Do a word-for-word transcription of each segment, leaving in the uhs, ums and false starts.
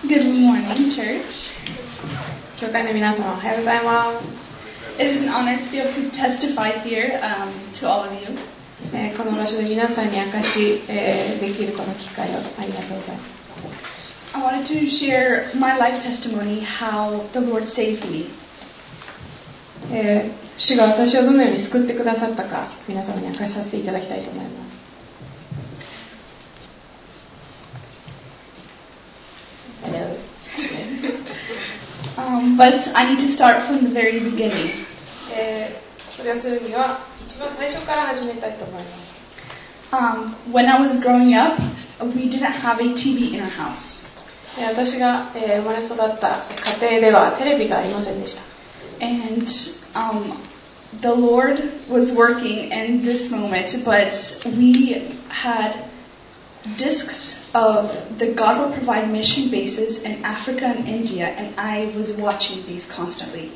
Good morning, church. 教会の皆様おはようございます。 It is an honor to be able to testify here um, to all of you. えー、この場所で皆さんに証し、えー、できるこの機会をありがとうございます。 I wanted to share my life testimony, how the Lord saved me. えー、主が私をどのように救ってくださったか、皆様に証しさせていただきたいと思います。 um, but I need to start from the very beginning. えー、それをするには一番最初から始めたいと思います。 Um, when I was growing up, we didn't have a T V in our house. 私が、えー、生まれ育った家庭ではテレビがありませんでした。 And um, the Lord was working in this moment, but we had discs of the God Will Provide mission bases in Africa and India, and I was watching these constantly.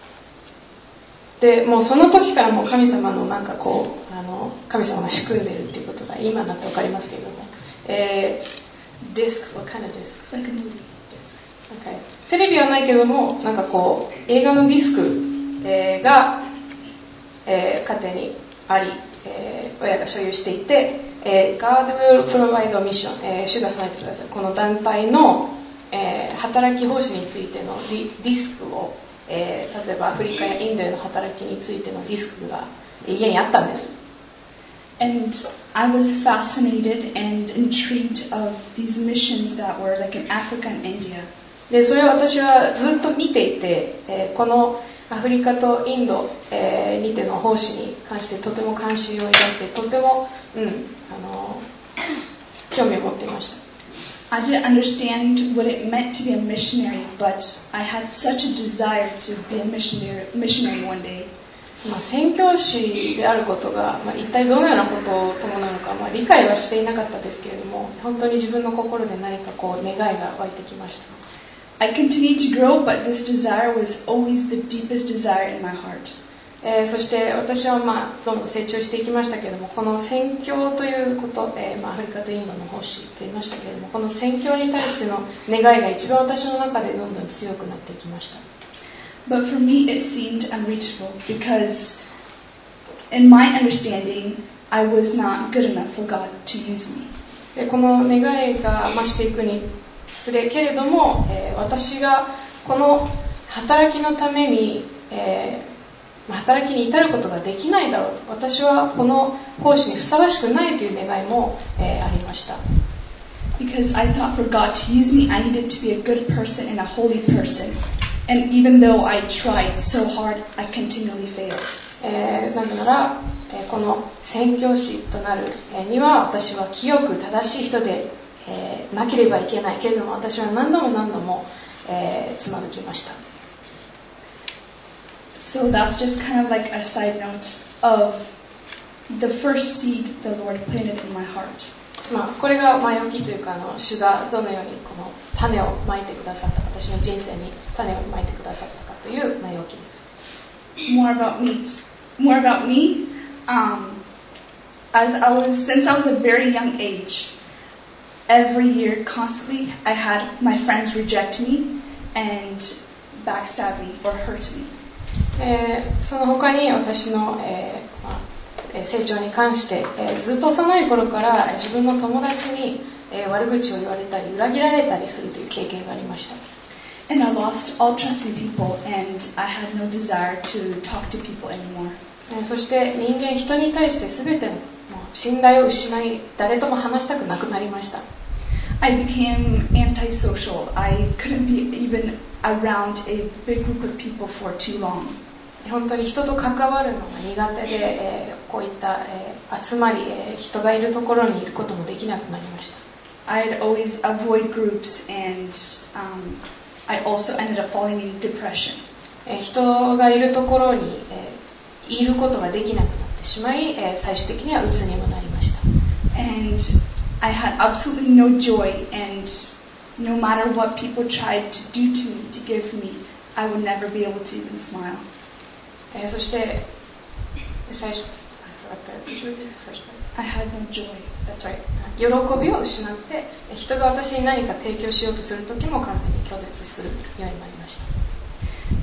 でもうその時からもう神様のなんかこうあの神様が仕組んでるっていうことが今になって分かりますけれども、えー、ディスクス、what kind of discs? Like a movie. Okay. テレビはないけどもなんかこう映画のディスク、えー、が、えー、家庭にあり、えー、親が所有していて、えー、God will provide a mission、えー、主が備えてください。この団体の、えー、働き奉仕についてのディ、ディスクを、えー、例えばアフリカやインドへの働きについてのディスクが家にあったんです。 And I was fascinated and intrigued of these missions that were like in Africa and India. でそれを私はずっと見ていて、えー、このアフリカとインド、えー、にての奉仕に関してとても関心を抱いてとても、うん、あの興味を持っていました。 I didn't understand what it meant to be a missionary, but I had such a desire to be a missionary, missionary one day. まあ、宣教師であることが、まあ、一体どのようなことを伴うのか、まあ、理解はしていなかったですけれども、本当に自分の心で何かこう願いが湧いてきました。 I continued to grow, but this desire was always the deepest desire in my heart. えー、そして私は、まあ、どんどん成長していきましたけれども、この宣教ということ、えーまあ、アフリカとインドの奉仕と言いましたけれども、この宣教に対しての願いが一番私の中でどんどん強くなっていきました。 But for me, it seemed unreachable because, in my understanding, I was not good enough for God to use me. でこの願いが増していくにつれけれども、えー、私がこの働きのために、えー、働きに至ることができないだろうと、私はこの奉仕にふさわしくないという願いも、えー、ありました。 Because I thought for God to use me, I needed to be a good person and a holy person. And even though I tried so hard, I continually failed. えー、なぜなら、えー、この宣教師となるには私は清く正しい人で、えー、なければいけないけれども、私は何度も何度も、えー、つまずきました。 So that's just kind of like a side note of the first seed the Lord planted in my heart. まあ、これが前置きというか、あの主がどのようにこの種をまいてくださったか、私の人生に種をまいてくださったかという前置きです。 More about me. More about me. Um, as I was, since I was a very young age, every year, constantly, I had my friends reject me and backstab me or hurt me. えー、その他に私の、えーまあ成長に関して、えー、ずっと幼い頃から自分の友達に、えー、悪口を言われたり裏切られたりするという経験がありました。 And I lost all trust in people, and I had no desire to talk to people anymore. えー、そして人間人に対して全ての信頼を失い、誰とも話したくなくなりました。 I became antisocial. I couldn't be even around a big group of people for too long. 本当に人と関わるのが苦手で、えー、こういった、えー、集まり、えー、人がいるところにいることもできなくなりました。 I'd always avoid groups, and um, I also ended up falling in depression. えー、人がいるところに、えー、いることができなくなってしまい、えー、最終的には鬱にもなりました。 And I had absolutely no joy, and no matter what people tried to do to me, to give me, I would never be able to even smile. えー、そして最初 I had no joy. That's right. 喜びを失って、人が私に何か提供しようとする時も完全に拒絶するようになりました。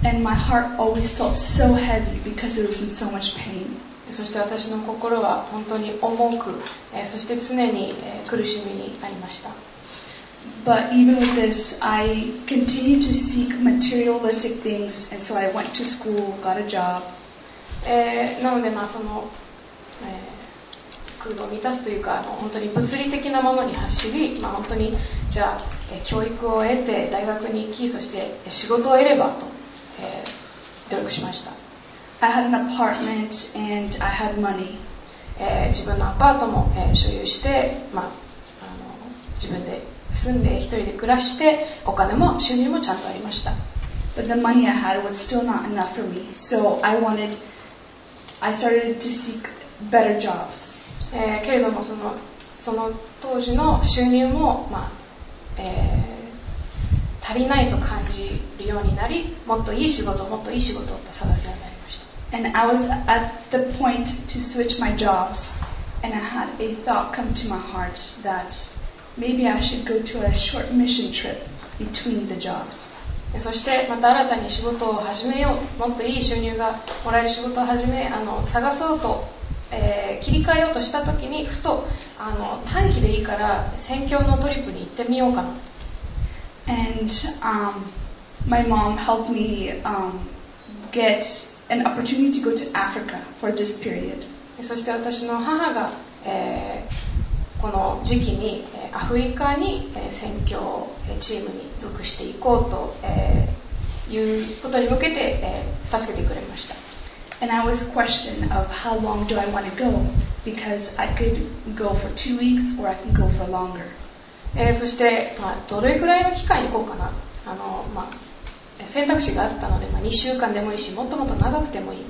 And my heart always felt so heavy because it was in so much pain. そして私の心は本当に重く、そして常に苦しみにありました。 But even with this, I continued to seek materialistic things, and so I went to school, got a job. えー、なのでまあその、えー、空洞を満たすというか、あの本当に物理的なものに走り、まあ、本当にじゃあ、えー、教育を得て大学に行き、そして仕事を得ればと、えー、努力しました。 I had an apartment and I had money. えー、自分のアパートも、えー、所有して、まあ、あの自分で住んで一人で暮らして、お金も収入もちゃんとありました。 But the money I had was still not enough for me, so I wanted, I started to seek better jobs. えー、けれどもそのその当時の収入も、まあえー、足りないと感じるようになり、もっといい仕事、もっといい仕事を探すようになりました。 And I was at the point to switch my jobs, and I had a thought come to my heart that maybe I should go to a short mission trip between the jobs. そしてまた新たに仕事を始めよう、もっといい収入がもらえる仕事を始め、あの探そうと、えー、切り替えようとしたときに、ふとあの短期でいいから宣教のトリップに行ってみようかな。 And um, my mom helped me um, get an opportunity to go to Africa for this period. そして私の母が、えー、この時期にアフリカに宣教チームに属していこうと、えー、いうことに向けて、えー、助けてくれました。 And I was questioned of how long do I want to go, because I could go for two weeks or I can go for longer. えー、そして、まあ、どれくらいの期間行こうかな。あの、まあ、選択肢があったので、まあ、にしゅうかんでもいいし、もっともっと長くてもいい。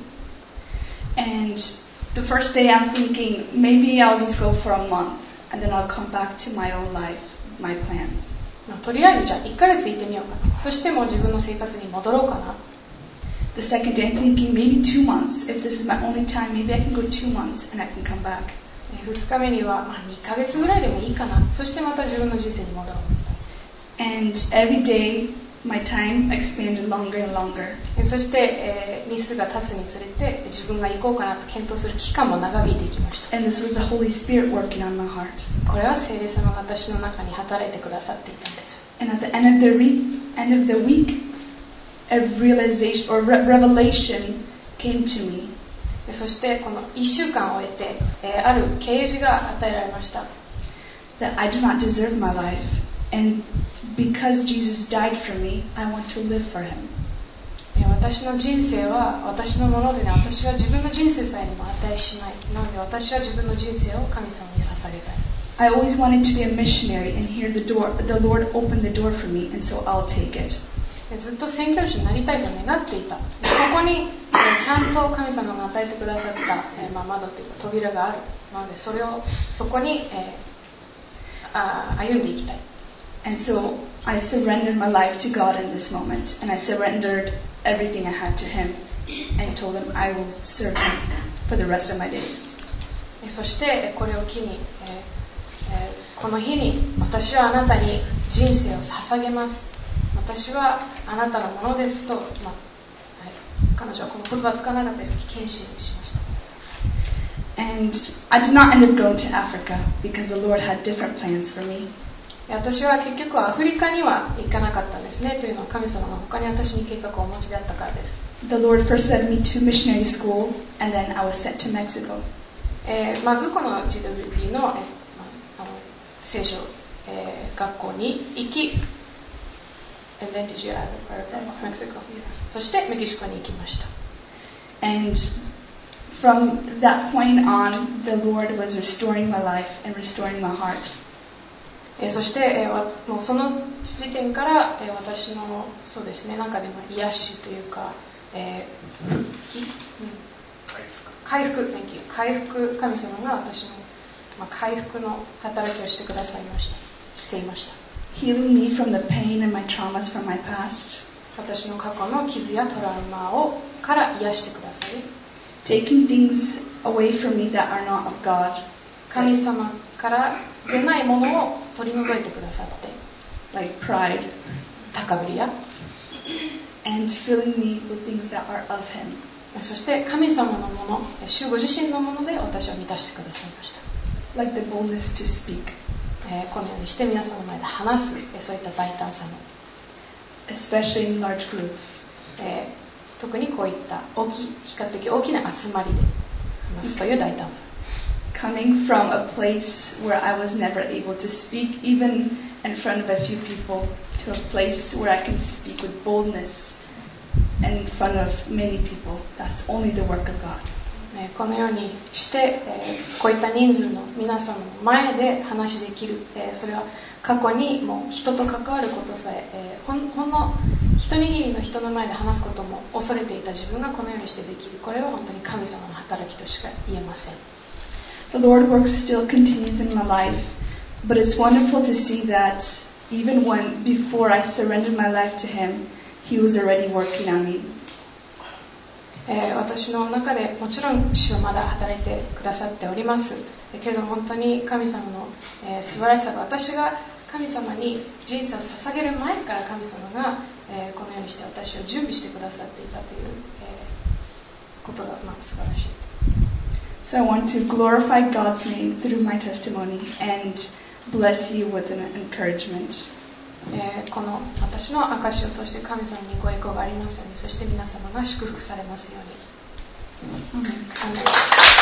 And the first day I'm thinking, maybe I'll just go for a month, and then I'll come back to my own life, my plans. まあ、とりあえずじゃあいっかげつ行ってみようかな。そしてもう自分の生活に戻ろうかな。 The second day I'm thinking, maybe two months. If this is my only time, maybe I can go two months and I can come back. ふつかめには、まあ、にかげつぐらいでもいいかな。そしてまた自分の人生に戻ろう。 And every day, my time expanded longer and longer. そして、えー、日数が経つにつれて自分が行こうかなと検討する期間も長引いていきました。 And this was the Holy Spirit working on my heart. これは聖霊様が私の中に働いてくださっていたんです。 And at the end of the week, end of the week, a realization or re- revelation came to me. そしてこのいっしゅうかんを終えて、えー、ある啓示が与えられました。 That I do not deserve my life, and because Jesus died for me, I want to live for Him. 私の人生は私のものでね、私は自分の人生さえにも値しない。なので私は自分の人生を神様に捧げたい。 I always wanted to be a missionary, and here the door, the Lord opened the door for me, and so I'll take it. ずっと宣教師になりたいと願っていた。ここにちゃんと神様が与えてくださった、えーまあ、窓というか扉がある。なのでそれをそこに、えー、あ歩んでいきたい。 And so I surrendered my life to God in this moment, and I surrendered everything I had to Him, and told Him I will serve Him for the rest of my days. そしてこれを機に、えーえー、この日に私はあなたに人生を捧げます。私はあなたのものですと、まあはい、彼女はこの言葉を使わなかったですけど献身しました。 And I did not end up going to Africa because the Lord had different plans for me. 私は結局アフリカには行かなかったんですね。というのは神様が他に私に計画をお持ちであったからです。 The Lord first led me to missionary school, and then I was sent to Mexico. えー、まずこの ジーダブリューピー の、えー、あの聖書、えー、学校に行き、And then did you ever Mexico? そしてメキシコに行きました。 And from that point on, the Lord was restoring my life and restoring my heart. えー、そして、えー、もうその時点から、えー、私のそうですね、中でも癒しというか、えー、復帰、うん、回復、回復、神様が私の、まあ、回復の働きをしてくださいました、していました。 Healing me from the pain and my traumas from my past. 私の過去の傷やトラウマをから癒してください。 Taking things away from me that are not of God. 神様からでないものを取り除いてくださって、 like pride, 高ぶりや、 and filling me with things that are of Him. そして神様のもの、主ご自身のもので私を満たしてくださいました。 Like the boldness to speak, えー、このようにして皆さんの前で話す、えー、そういった大胆さも、 especially in large groups. えー、特にこういった大きい、比較的大きな集まりで話すという大胆さ。 Coming from a place where I was never able to speak, even in front of a few people, to a place where I can speak with boldness in front of many people. That's only the work of God. このようにして、えー、こういった人数の皆様の前で話できる、えー、それは過去にもう人と関わることさえ、えー、ほん、ほんの一握りの人の前で話すことも恐れていた自分がこのようにしてできる。これは本当に神様の働きとしか言えません。 The Lord work still continues in my life, but it's wonderful to see that even when before I surrendered my life to Him, He was already working on me. えー、私の中でもちろん主はまだ働いてくださっております。けれども本当に神様の、えー、素晴らしさが、私が神様に人生を捧げる前から神様が、えー、このようにして私を準備してくださっていたという、えー、ことが、まあ、素晴らしい。 So I want to glorify God's name through my testimony and bless you with an encouragement. えー、この私の証しを通して神様にご栄光がありますように、そして皆様が祝福されますように。アーメン。